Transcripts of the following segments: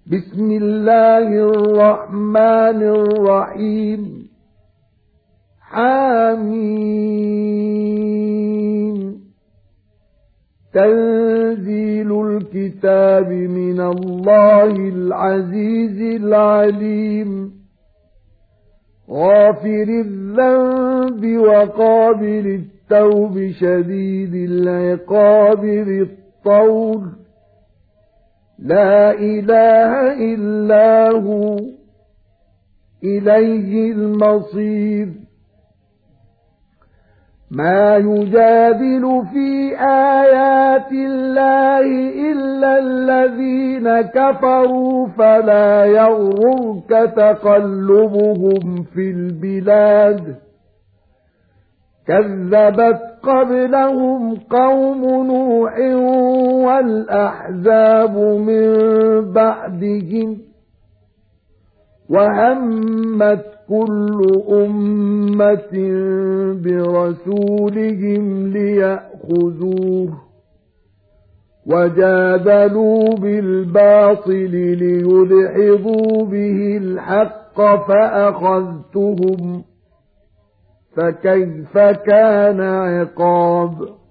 بسم الله الرحمن الرحيم حميم تنزيل الكتاب من الله العزيز العليم غافر الذنب وقابل التوب شديد العقاب بالطول لا إله إلا هو إليه المصير ما يجادل في آيات الله إلا الذين كفروا فلا يغررك تقلبهم في البلاد كذبت قبلهم قوم نوح والأحزاب من بعدهم وهمت كل أمة برسولهم ليأخذوه وجادلوا بالباطل ليدحضوا به الحق فأخذتهم فكيف كان عقاب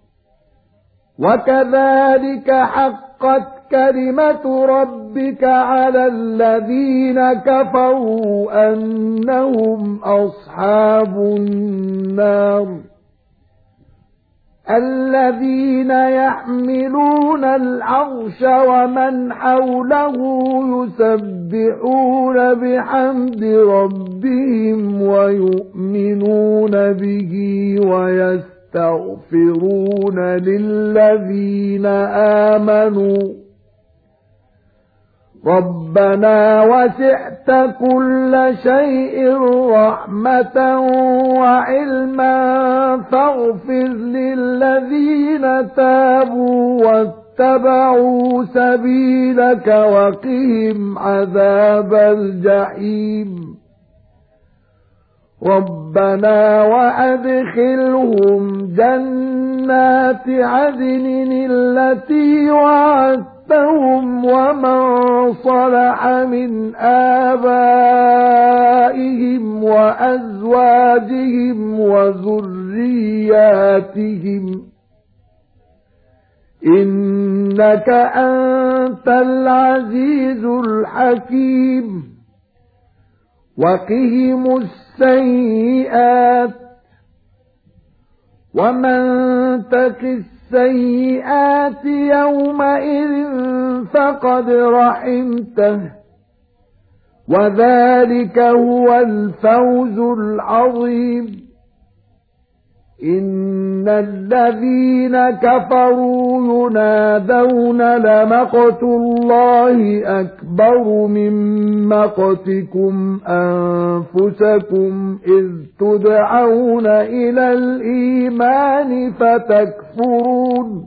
وكذلك حقت كلمة ربك على الذين كفروا أنهم أصحاب النار الذين يحملون العرش ومن حوله يسبحون بحمد ربهم ويؤمنون به ويستغفرون للذين آمنوا ربنا وسعت كل شيء رحمة وعلما فاغفر للذين تابوا واتبعوا سبيلك وقهم عذاب الجحيم ربنا وأدخلهم جنات عدن التي وعدتهم ومن صلح من آبائهم وأزواجهم وذرياتهم إنك أنت العزيز الحكيم وقهم السيئات ومن تق السيئات يومئذ فقد رحمته وذلك هو الفوز العظيم إن الذين كفروا ينادون لمقت الله أكبر من مقتكم أنفسكم إذ تدعون إلى الإيمان فتكفرون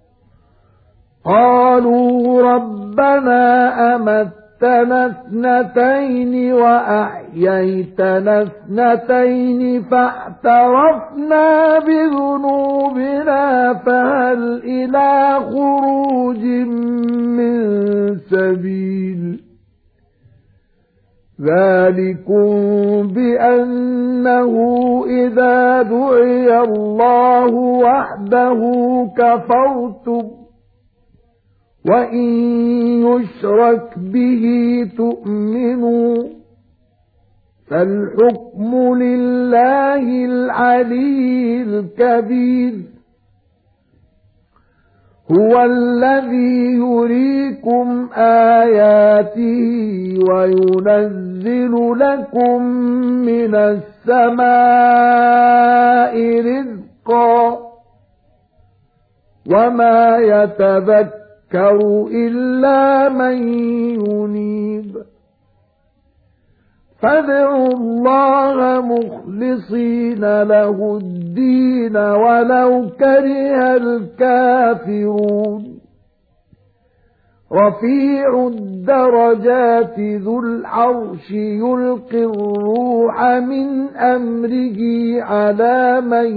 قالوا ربنا أمتنا اثنتين وأحييتنا اثنتين فاعترفنا بذنوبنا فهل إلى خروج من سبيل ذلكم بأنه إذا دعي الله وحده كفرتم وَإِن يُشْرَكْ بِهِ تُؤْمِنُوا فَالْحُكْمُ لِلَّهِ الْعَلِيِّ الْكَبِيرِ هُوَ الَّذِي يُرِيكُمْ آيَاتِهِ وَيُنَزِّلُ لَكُم مِّنَ السَّمَاءِ رِزْقًا وَمَا يَتَذَكَّرُ إلا من ينيب فادعوا الله مخلصين له الدين ولو كره الكافرون رفيع الدرجات ذو العرش يلقي الروح من أمره على من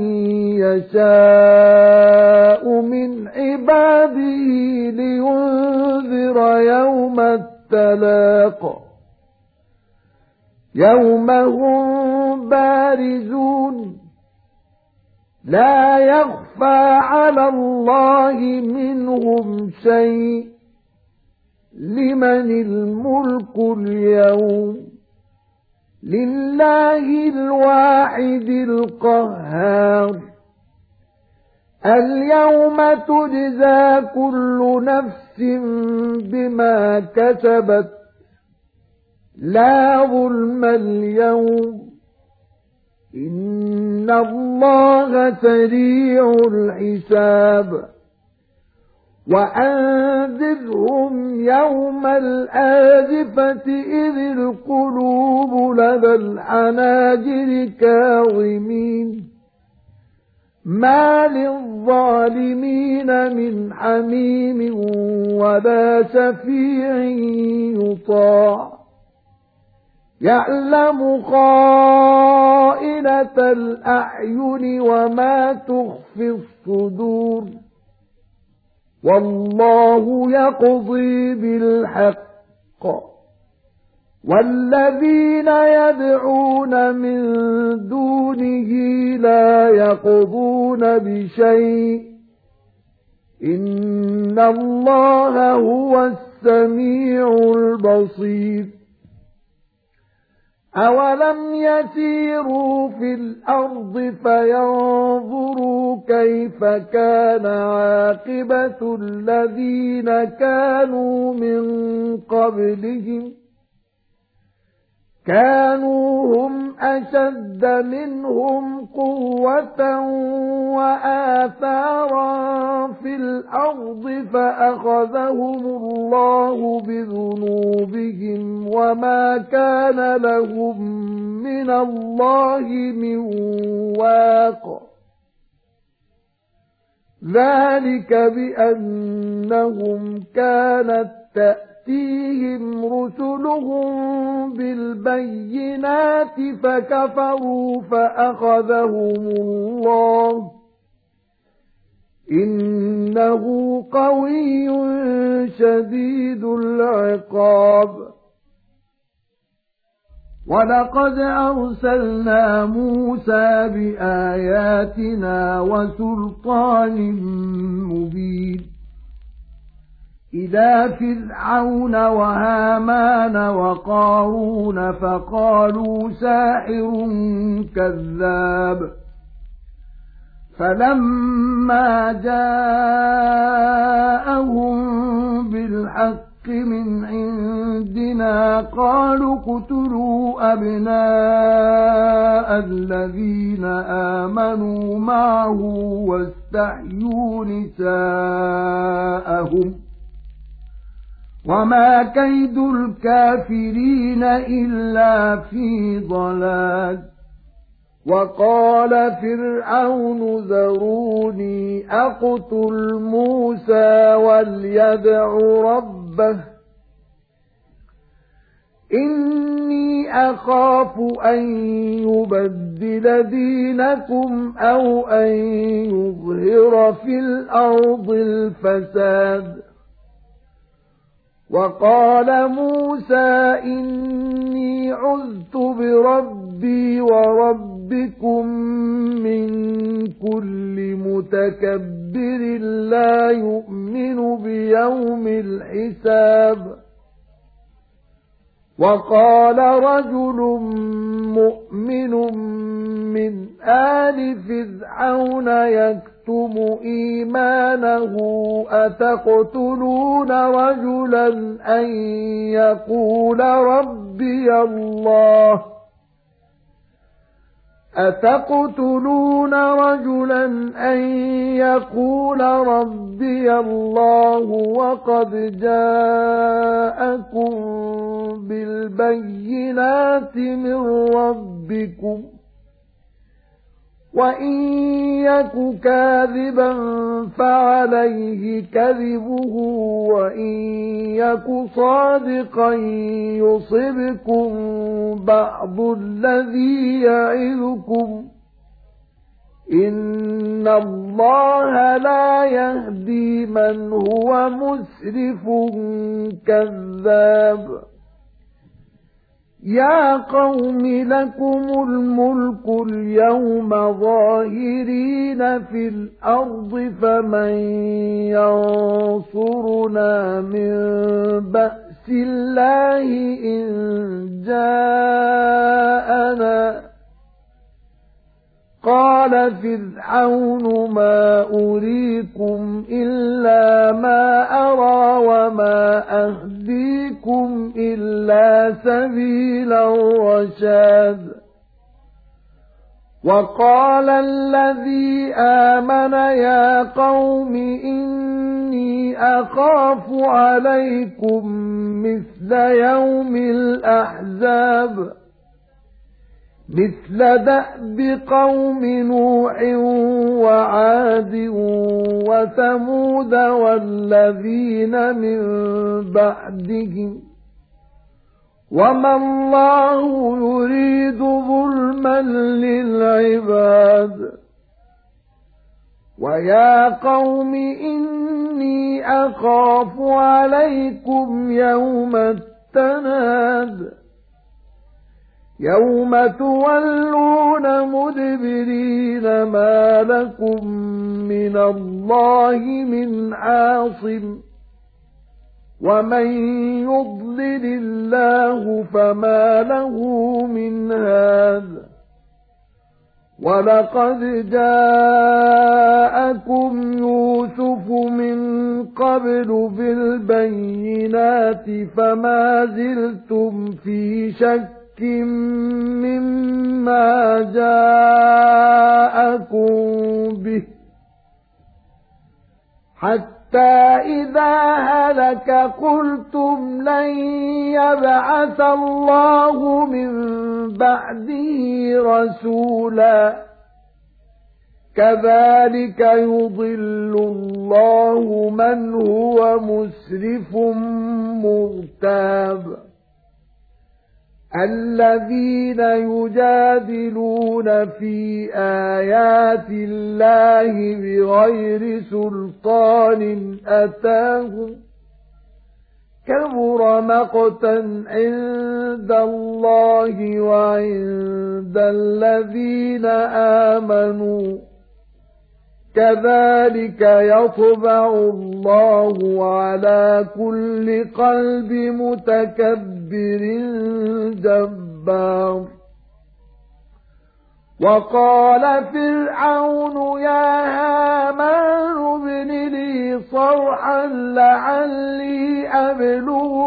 يشاء من عباده لينذر يوم التلاق يوم هم بارزون لا يخفى على الله منهم شيء لمن الملك اليوم لله الواحد القهار اليوم تجزى كل نفس بما كسبت لا ظلم اليوم إن الله سريع الحساب وأنذرهم يوم الآزفة إذ القلوب لدى الحناجر كاظمين ما للظالمين من حميم ولا شفيع يطاع يعلم خائنة الأعين وما تخفي الصدور والله يقضي بالحق والذين يدعون من دونه لا يقضون بشيء إن الله هو السميع البصير أولم يسيروا في الأرض فينظروا كيف كان عاقبة الذين كانوا من قبلهم كانوا هم أشد منهم قوة وآثارا في الأرض فأخذهم الله بذنوبهم وما كان لهم من الله من واق ذلك بأنهم كانت تأتيهم رسلهم بالبينات فكفروا فأخذهم الله إنه قوي شديد العقاب ولقد أرسلنا موسى بآياتنا وسلطان مبين إلى فرعون وهامان وقارون فقالوا ساحر كذاب فلما جاءهم بالحق من عندنا قالوا اقتلوا أبناء الذين آمنوا معه واستحيوا نساءهم وما كيد الكافرين إلا في ضلال وقال فرعون ذروني أقتل موسى وليدع ربه إني أخاف أن يبدل دينكم أو أن يظهر في الأرض الفساد وقال موسى إني عذت بربي وربكم من كل متكبر لا يؤمن بيوم الحساب وقال رجل مؤمن من آل فرعون يكتم إيمانه أتقتلون رجلا أن يقول ربي الله أتقتلون رجلا أن يقول ربي الله وقد جاءكم بالبينات من ربكم وإن يك كاذبا فعليه كذبه وإن يك صادقا يصبكم بعض الذي يعظكم إِنَّ اللَّهَ لَا يَهْدِي مَنْ هُوَ مُسْرِفٌ كَذَّابٌ يَا قَوْمِ لَكُمُ الْمُلْكُ الْيَوْمَ ظَاهِرِينَ فِي الْأَرْضِ فَمَن يَنصُرُنَا مِن بَأْسِ اللَّهِ إِن جَاءَنَا قَالَ فِرْعَوْنُ مَا أُرِيكُمْ إِلَّا مَا أَرَى وَمَا أَهْدِيكُمْ إِلَّا سَبِيلَ الرَّشَادِ وَقَالَ الَّذِي آمَنَ يَا قَوْمِ إِنِّي أَخَافُ عَلَيْكُمْ مِثْلَ يَوْمِ الْأَحْزَابِ مِثْلَ دَأْبِ قَوْمِ نُوحٍ وَعَادٍ وَثَمُودَ وَالَّذِينَ مِن بَعْدِهِمْ وَمَا اللَّهُ يُرِيدُ ظُلْمًا لِلْعِبَادِ وَيَا قَوْمِ إِنِّي أَخَافُ عَلَيْكُمْ يَوْمَ التَّنَادِ يَوْمَ تُوَلُّونَ مُدْبِرِينَ مَا لَكُمْ مِنَ اللَّهِ مِنْ عَاصِمٍ وَمَن يُضْلِلِ اللَّهُ فَمَا لَهُ مِنْ هَادٍ وَلَقَدْ جَاءَكُمْ يُوسُفُ مِنْ قَبْلُ بِالْبَيِّنَاتِ فَمَا زِلْتُمْ فِي شَكٍّ مِّمَّا جَاءَكُم بِهِ حَتَّى إِذَا هَلَكَ قُلْتُمْ لَن يَبْعَثَ اللَّهُ مِن بَعْدِهِ رَسُولًا كَذَلِكَ يُضِلُّ اللَّهُ مَنْ هُوَ مُسْرِفٌ مُرْتَابٌ الَّذِينَ يُجَادِلُونَ فِي آيَاتِ اللَّهِ بِغَيْرِ سُلْطَانٍ أَتَاهُمْ كَبُرَ مَقْتًا عِندَ اللَّهِ وَعِندَ الَّذِينَ آمَنُوا كَذَلِكَ يَطْبَعُ اللَّهُ عَلَى كُلِّ قَلْبِ مُتَكَبِّرٍ جَبَّارٍ وَقَالَ فِرْعَوْنُ يَا هَامَانُ ابْنِ لِي صَرْحًا لَعَلِّي أَبْلُغُ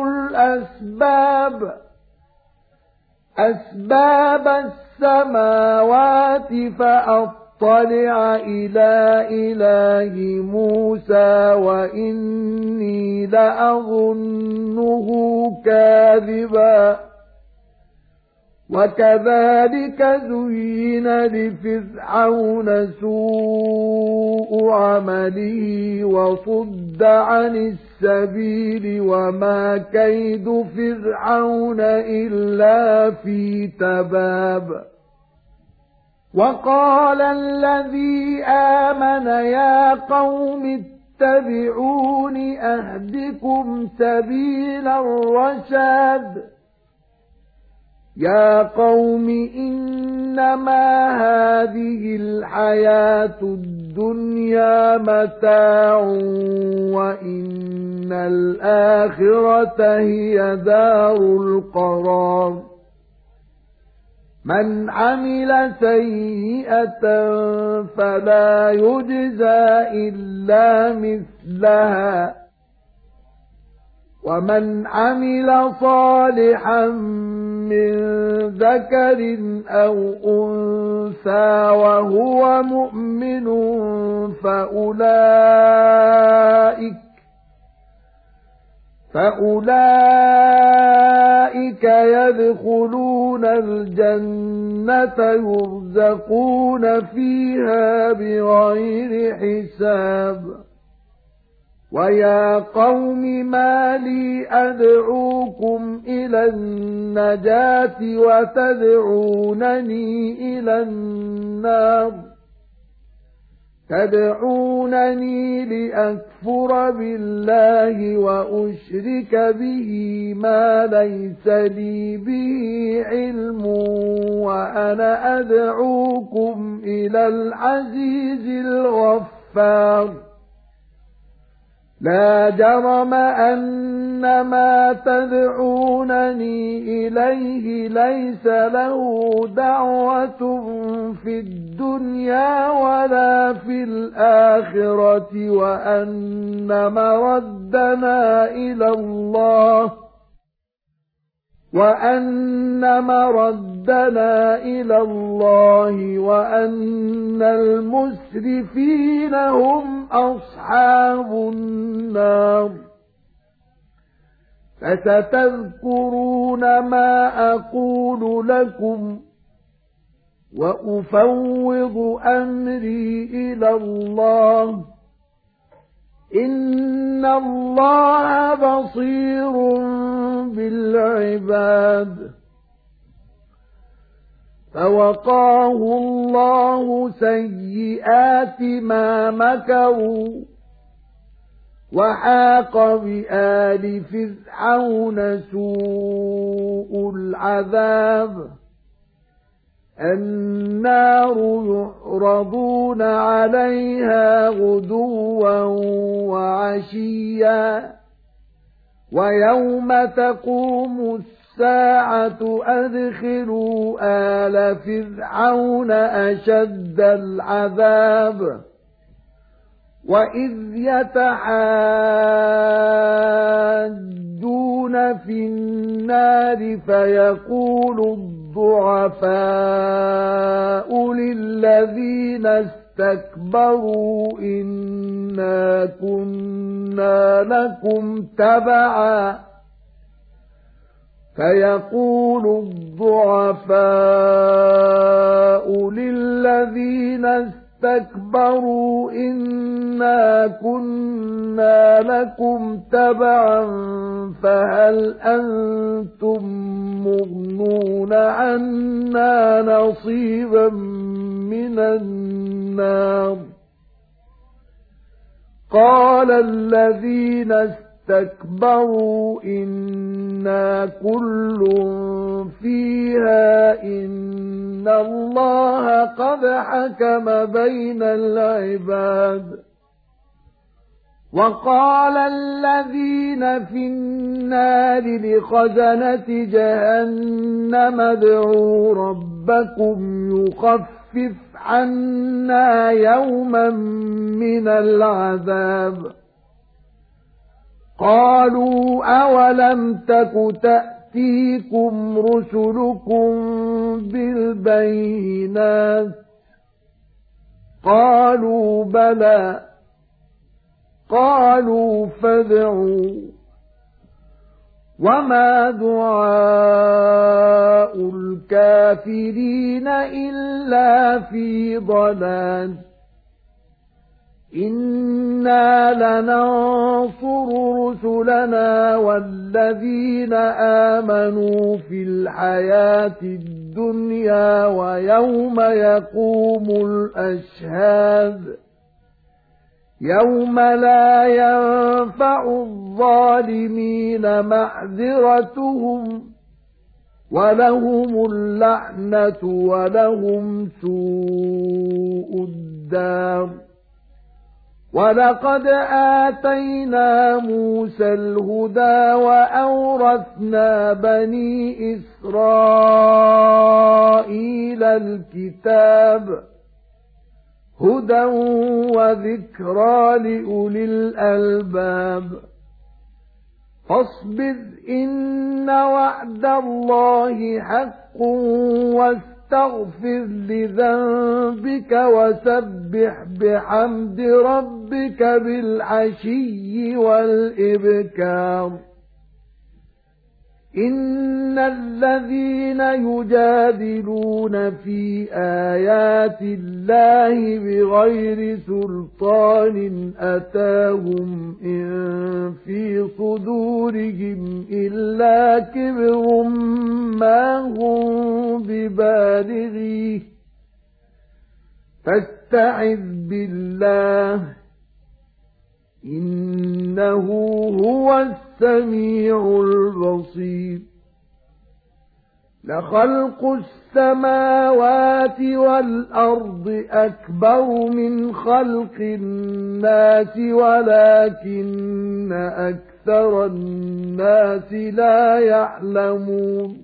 أَسْبَابَ السَّمَاوَاتِ فَأَطَّلِعَ إِلَى إِلَٰهِ مُوسَى وَإِنِّي لَأَظُنُّهُ كَاذِبًا وَكَذَلِكَ زُيِّنَ لِفِرْعَوْنَ سُوءُ عَمَلِهِ وَصُدَّ عَنِ السَّبِيلِ وَمَا كَيْدُ فِرْعَوْنَ إِلَّا فِي تَبَابٍ وَقَالَ الَّذِي آمَنَ يَا قَوْمِ اتَّبِعُونِ أَهْدِكُمْ سَبِيلَ الرَّشَادِ يَا قَوْمِ إِنَّمَا هَذِهِ الْحَيَاةُ الدُّنْيَا مَتَاعٌ وَإِنَّ الْآخِرَةَ هِيَ دَارُ الْقَرَارِ مَنْ عَمِلَ سَيِّئَةً فَلَا يُجْزَى إِلَّا مِثْلَهَا وَمَنْ عَمِلَ صَالِحًا مِّن ذَكَرٍ أَوْ أُنثَىٰ وَهُوَ مُؤْمِنٌ فَأُولَئِكَ يَدْخُلُونَ الْجَنَّةَ يُرْزَقُونَ فِيهَا بِغَيْرِ حِسَابٍ وَيَا قَوْمِ مَا لِي أَدْعُوكُمْ إِلَى النَّجَاةِ وَتَدْعُونَنِي إِلَى النَّارِ تدعونني لأكفر بالله وأشرك به ما ليس لي به علم وأنا أدعوكم إلى العزيز الغفار لا جرم أن ما تدعونني إليه ليس له دعوة في الدنيا ولا في الآخرة وأن مردنا إلى الله وأن المسرفين هم أصحاب النار فستذكرون ما أقول لكم وأفوض أمري إلى الله إن الله بصير بالعباد فوقاه الله سيئات ما مكروا وحاق بآل فرعون سوء العذاب النار يعرضون عليها غدوا وعشيا ويوم تقوم الساعة أدخلوا آل فرعون أشد العذاب وإذ يتحاجون في النار فيقول الضعفاء للذين استكبروا إنا كنا لكم تبعا اسْتَكْبَرُوا إِنَّا كُنَّا لَكُمْ تَبَعًا فَهَلْ أَنْتُمْ مُغْنُونَ عَنَّا نَصِيبًا مِنَ النَّارِ قَالَ الَّذِينَ اسْتَكْبَرُوا إِنَّا كُلٌّ فِيهَا إِنَّ اللَّهَ قَدْ حَكَمَ بَيْنَ الْعِبَادِ وَقَالَ الَّذِينَ فِي النَّارِ لِخَزَنَةِ جَهَنَّمَ ادْعُوا رَبَّكُمْ يُخَفِّفْ عَنَّا يَوْمًا مِنَ الْعَذَابِ قالوا أولم تك تأتيكم رسلكم بالبينات قالوا بلى قالوا فادعوا وما دعاء الكافرين إلا في ضلال إِنَّا لَنَنصُرُ رُسُلَنَا وَالَّذِينَ آمَنُوا فِي الْحَيَاةِ الدُّنْيَا وَيَوْمَ يَقُومُ الْأَشْهَادُ يَوْمَ لَا يَنفَعُ الظَّالِمِينَ مَعْذِرَتُهُمْ وَلَهُمُ اللَّعْنَةُ وَلَهُمْ سُوءُ الدَّارِ وَلَقَدْ آتَيْنَا مُوسَى الْهُدَى وَأَوْرَثْنَا بَنِي إِسْرَائِيلَ الْكِتَابَ هُدًى وَذِكْرَى لِأُولِي الْأَلْبَابِ فاصبر إن وعد الله حق واستغفر لذنبك وسبح بحمد ربك بالعشي والإبكار إن الذين يجادلون في آيات الله بغير سلطان أتاهم إن في صدورهم إلا كبر ما هم ببالغيه فاستعذ بالله إنه هو السميع البصير لخلق السماوات والأرض أكبر من خلق الناس ولكن أكثر الناس لا يعلمون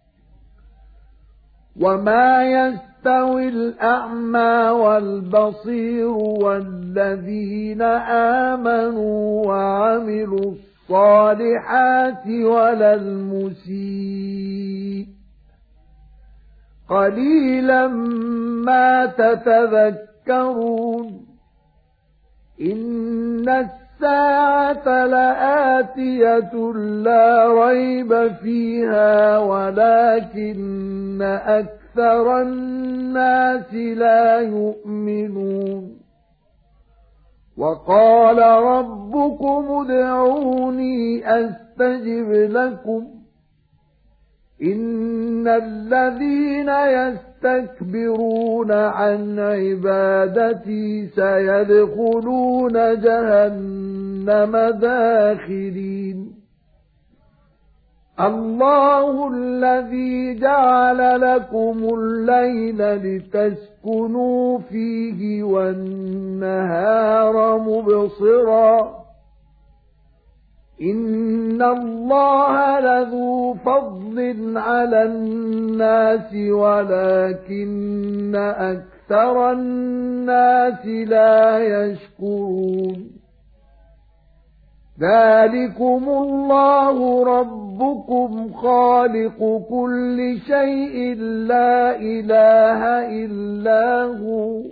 وما يستوي الأعمى والبصير والذين آمنوا وعملوا الصالحات ولا المسيء قليلا ما تتذكرون إن الساعة لآتية لا ريب فيها ولكن أكثر الناس لا يؤمنون وقال ربكم ادعوني أستجب لكم إن الذين يستكبرون عن عبادتي سيدخلون جهنم داخرين الله الذي جعل لكم الليل لتسكنوا فيه والنهار مبصرا إن الله لذو فضل على الناس ولكن أكثر الناس لا يشكرون ذلكم الله ربكم خالق كل شيء لا إله إلا هو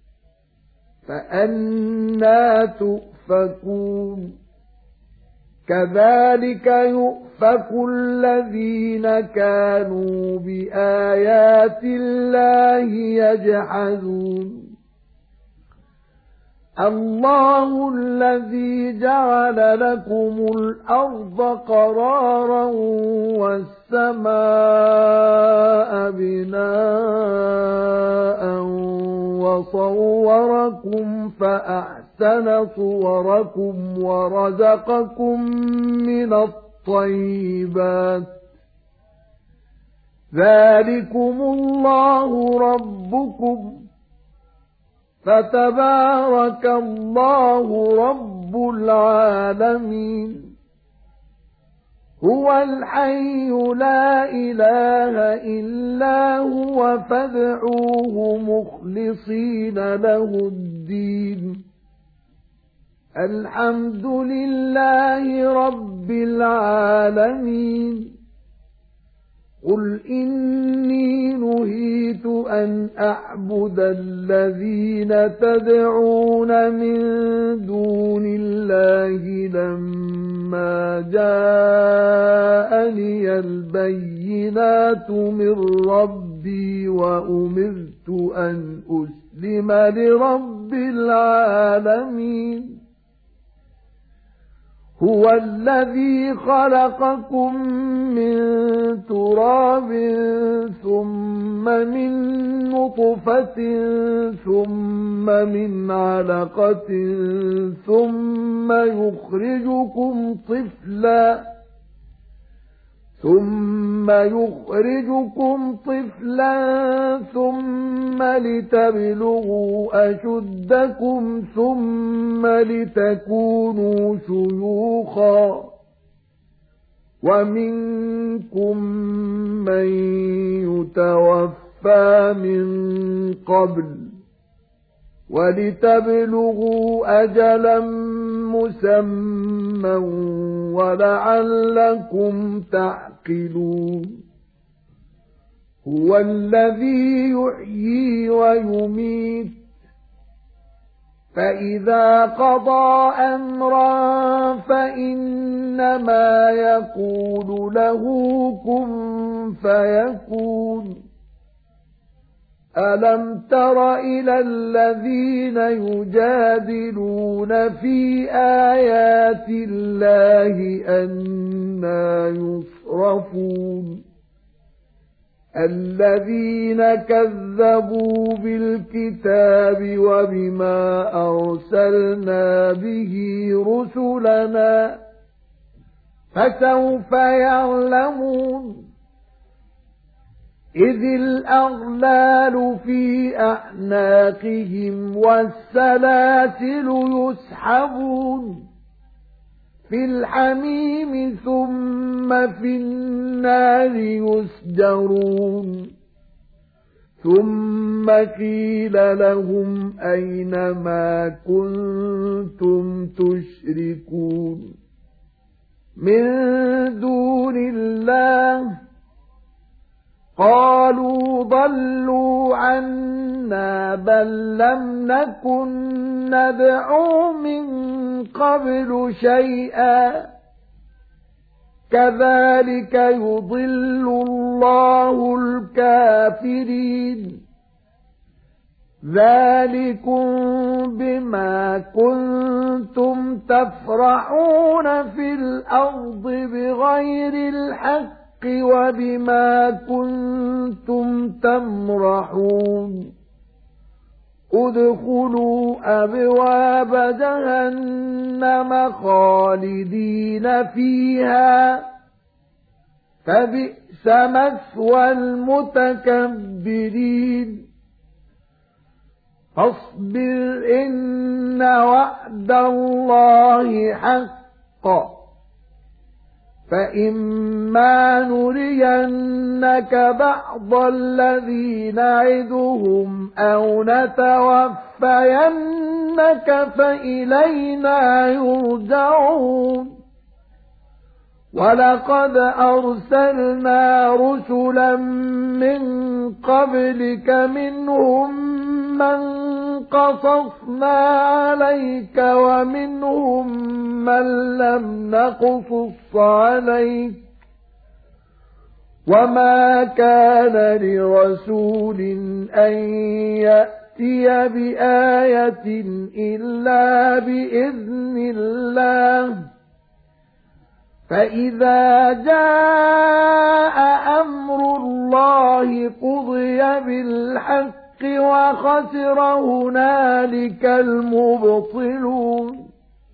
فأنى تؤفكون كذلك يؤفك الذين كانوا بآيات الله يجحدون الله الذي جعل لكم الأرض قرارا والسماء بناء وصوركم فأحسن صوركم ورزقكم من الطيبات ذلكم الله ربكم فتبارك الله رب العالمين هو الحي لا إله إلا هو فادعوه مخلصين له الدين الحمد لله رب العالمين قل إني نهيت أن أعبد الذين تدعون من دون الله لما جاءني البينات من ربي وأمرت أن أسلم لرب العالمين هو الذي خلقكم من تراب ثم من نطفة ثم من علقة ثم يخرجكم طفلا ثم لتبلغوا أشدكم ثم لتكونوا شيوخا ومنكم من يتوفى من قبل ولتبلغوا أجلا مسمى ولعلكم تعقلون هو الذي يحيي ويميت فإذا قضى أمرا فإنما يقول له كن فيكون ألم تر إلى الذين يجادلون في آيات الله أنى يصرفون الذين كذبوا بالكتاب وبما أرسلنا به رسلنا فسوف يعلمون إذ الأغلال في أعناقهم والسلاسل يسحبون في الحميم ثم في النار يسجرون ثم قيل لهم أين ما كنتم تشركون من دون الله قالوا ضلوا عنا بل لم نكن ندعو من قبل شيئا كذلك يضل الله الكافرين ذلكم بما كنتم تفرحون في الأرض بغير الحق وبما كنتم تمرحون ادخلوا أبواب جهنم خالدين فيها فبئس مثوى المتكبرين فاصبر إن وعد الله حق فإما نرينك بعض الذي نعدهم أو نتوفينك فإلينا يرجعون ولقد أرسلنا رسلا من قبلك منهم من قصصنا عليك ومنهم من لم نقصص عليك وما كان لرسول أن يأتي بآية إلا بإذن الله فإذا جاء أمر الله قضي بالحق وخسر هنالك المبطلون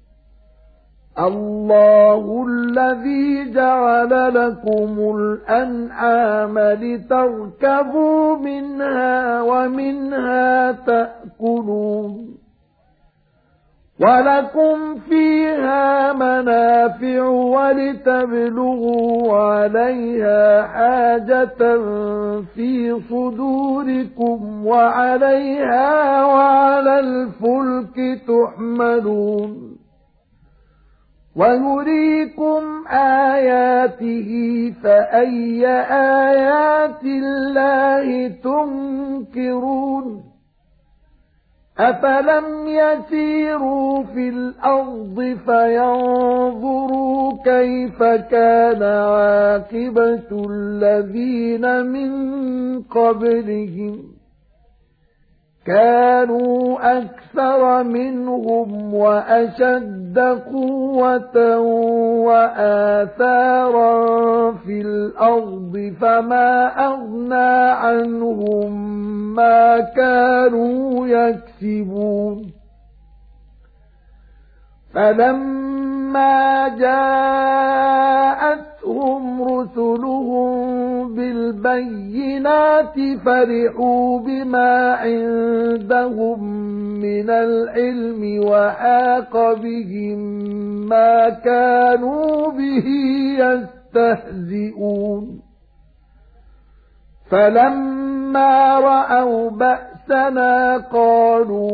الله الذي جعل لكم الأنعام لتركبوا منها ومنها تأكلون ولكم فيها منافع ولتبلغوا عليها حاجة في صدوركم وعليها وعلى الفلك تحملون ويريكم آياته فأي آيات الله تنكرون أفلم يسيروا في الأرض فينظروا كيف كان عاقبة الذين من قبلهم كانوا أكثر منهم وأشد قوة وآثارا في الأرض فما أغنى عنهم ما كانوا يكسبون فلما جاءتهم رسلهم بالبينات فرحوا بما عندهم من العلم وحاق بهم ما كانوا به يستهزئون فلما رأوا بأسنا قالوا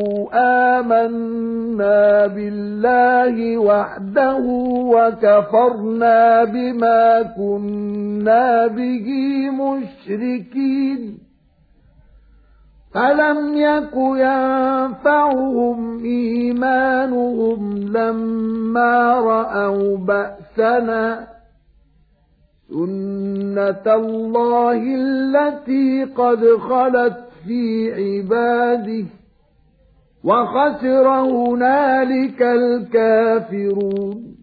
آمنا بالله وحده وكفرنا بما كنا به مشركين فلم يك ينفعهم إيمانهم لما رأوا بأسنا سنة الله التي قد خلت في عباده وخسر هنالك الكافرون